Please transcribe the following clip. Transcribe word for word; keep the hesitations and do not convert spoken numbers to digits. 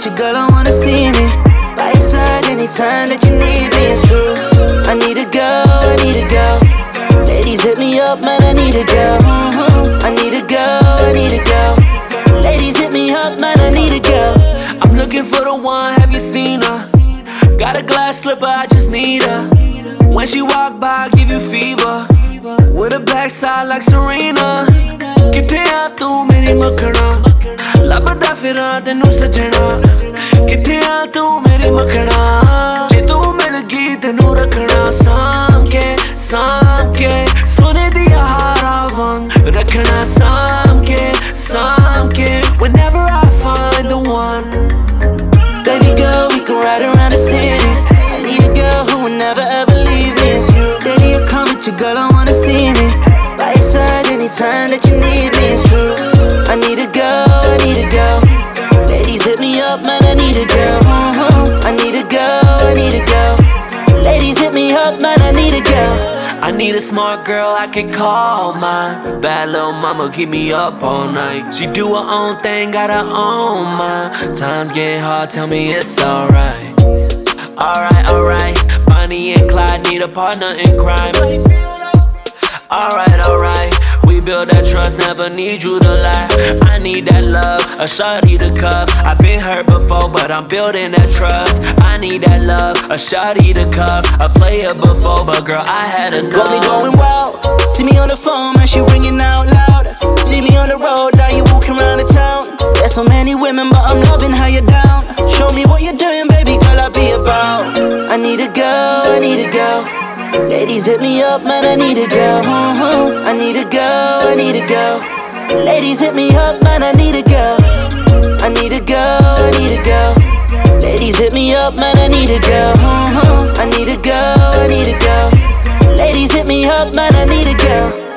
with you, girl, I wanna see me by your side anytime that you need me, it's true. I need a girl, I need a girl. Ladies hit me up, man, I need a girl. I need a girl, I need a girl. Ladies hit me up, man, I need a girl. I'm looking for the one, have you seen her? Got a glass slipper, I just need her. When she walk by, I give you fever. With a backside like Serena. किथे आ तू मेरी मखना लभदा फिरां तेनू सजना किथे आ तू मेरी मखना जे तू मिल गई तेनू रखना साम के साम के सोने दिया हारा वांग रखना साम के साम के whenever I find the one. Baby girl, we can ride around the city. I need a girl who will never ever leave me. It's you. Daddy, I come with you, girl, I wanna see me by your side anytime that you need me, it's true. I need a girl, I need a girl. Ladies hit me up, man, I need a girl. uh-huh. I need a girl, I need a girl. Ladies hit me up, man, I need a girl. I need a smart girl I can call mine. Bad little mama keep me up all night. She do her own thing, got her own mind. Times getting hard, tell me it's alright. Alright, alright. Bonnie and Clyde need a partner in crime. Alright, alright. We build that trust, never need you to lie. I need that love, a shawty to cuff. I've been hurt before, but I'm building that trust. I need that love, a shawty to cuff. A player before, but girl, I had enough. Got me going wild. See me on the phone, man, she ringing out loud. See me on the road, now you walking around the town. There's so many women, but I'm loving how you're down. Show me what you're doing, baby, girl, I'll be about. I need a girl, I need a girl. Ladies hit me up, man, I need a girl. uh-huh. I need a girl, I need a girl. Ladies hit me up, man, I need a girl. I need a girl, I need a girl. Ladies hit me up, man, I need a girl. uh-huh. I need a girl, I need a girl. Ladies hit me up, man, I need a girl.